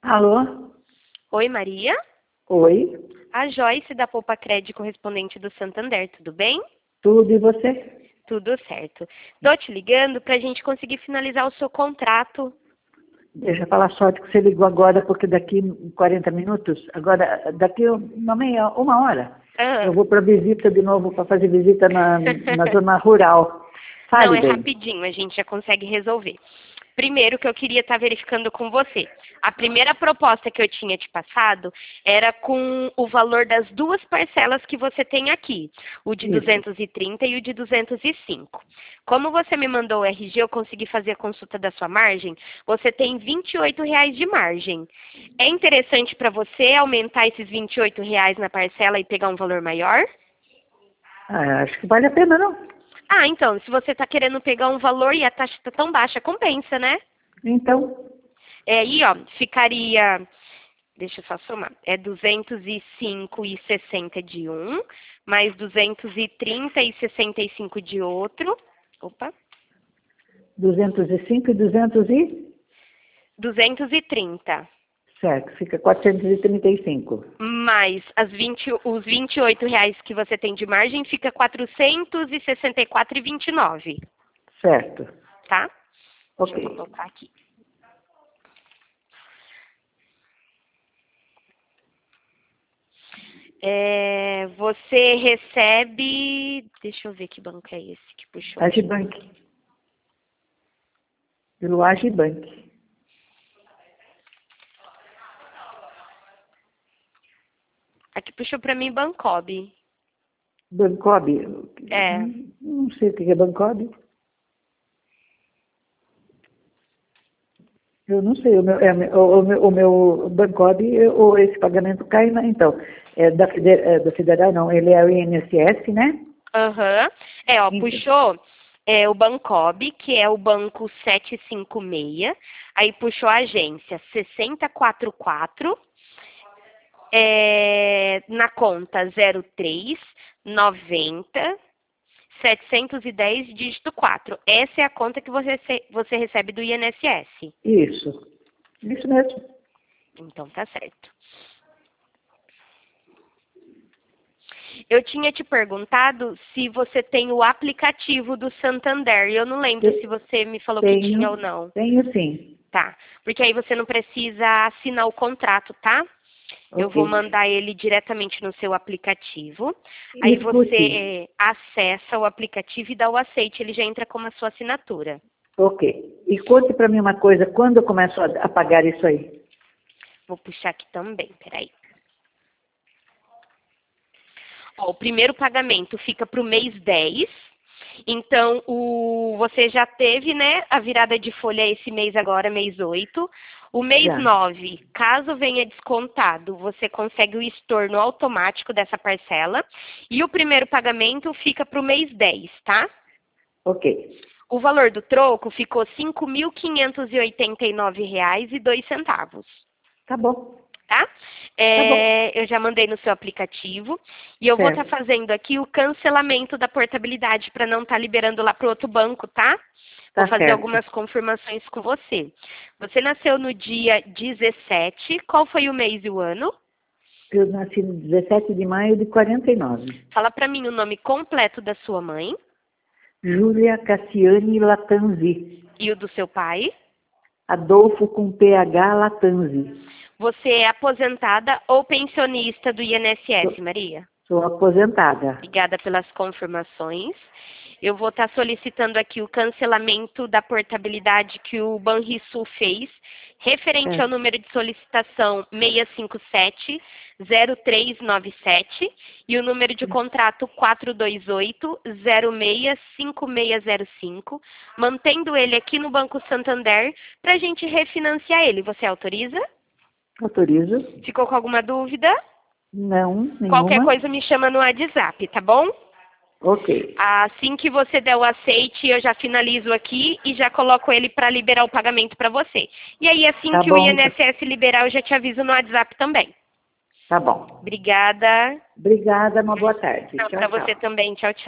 Alô? Oi, Maria. Oi? A Joyce da Poupa Crédito correspondente do Santander, tudo bem? Tudo e você? Tudo certo. Tô te ligando pra gente conseguir finalizar o seu contrato. Deixa eu falar sorte que você ligou agora, porque daqui 40 minutos, agora, daqui uma hora, Ah. eu vou para visita de novo, para fazer visita na zona rural. Não, Fale é bem. rapidinho, a gente já consegue resolver. Primeiro que eu queria estar verificando com você. A primeira proposta que eu tinha te passado era com o valor das duas parcelas que você tem aqui, o de Isso. 230 e o de 205. Como você me mandou o RG, eu consegui fazer a consulta da sua margem, você tem R$ 28,00 de margem. É interessante para você aumentar esses R$ 28,00 na parcela e pegar um valor maior? Ah, acho que vale a pena, não? Ah, então, se você está querendo pegar um valor e a taxa está tão baixa, compensa, né? Então, Aí, ó, ficaria, deixa eu só somar, é 205,60 de um, mais 230,65 de outro. Opa, 205 e 200 e... 230. Certo, fica 435. Mais os R$ 28,00 que você tem de margem, fica 464,29, Certo. tá? Ok. Deixa eu colocar aqui. Você recebe. Deixa eu ver que banco é esse que puxou aqui. Agibank. Pelo Agibank. Aqui puxou pra mim Bancob. Bancob. É. Não sei o que é Bancob. Eu não sei, o meu Bancob, ou esse pagamento cai, então, da Federal não, ele é o INSS, né? Aham. Puxou o Bancob, que é o banco 756. Aí puxou a agência 6044. Na conta 0390 710 dígito 4. Essa é a conta que você recebe do INSS. Isso mesmo. Então tá certo. Eu tinha te perguntado se você tem o aplicativo do Santander. Eu não lembro se você me falou que tinha ou não. Tenho sim. Tá. Porque aí você não precisa assinar o contrato, tá? Okay. Eu vou mandar ele diretamente no seu aplicativo. Aí você acessa o aplicativo e dá o aceite. Ele já entra como a sua assinatura. Ok. E conte para mim uma coisa, quando eu começo a pagar isso aí? Vou puxar aqui também, peraí. Ó, o primeiro pagamento fica para o mês 10. Então, você já teve, né, a virada de folha esse mês agora, mês 8. O mês 9, caso venha descontado, você consegue o estorno automático dessa parcela. E o primeiro pagamento fica para o mês 10, tá? Ok. O valor do troco ficou R$ 5.589,02. Tá bom. Tá? Tá bom. Eu já mandei no seu aplicativo e eu vou estar fazendo aqui o cancelamento da portabilidade para não estar liberando lá para o outro banco, tá? Vou fazer algumas confirmações com você. Você nasceu no dia 17, qual foi o mês e o ano? Eu nasci no 17 de maio de 49. Fala para mim o nome completo da sua mãe. Júlia Cassiane Latanzi. E o do seu pai? Adolfo com PH Latanzi. Você é aposentada ou pensionista do INSS, Maria? Sou aposentada. Obrigada pelas confirmações. Eu vou estar solicitando aqui o cancelamento da portabilidade que o Banrisul fez, referente ao número de solicitação 657-0397 e o número de contrato 428-065605, mantendo ele aqui no Banco Santander para a gente refinanciar ele. Você autoriza? Autorizo. Ficou com alguma dúvida? Não, nenhuma. Qualquer coisa me chama no WhatsApp, tá bom? Ok. Assim que você der o aceite, eu já finalizo aqui e já coloco ele para liberar o pagamento para você. E aí, assim que o INSS liberar, eu já te aviso no WhatsApp também. Tá bom. Obrigada. Obrigada, uma boa tarde. Para você também. Tchau, tchau.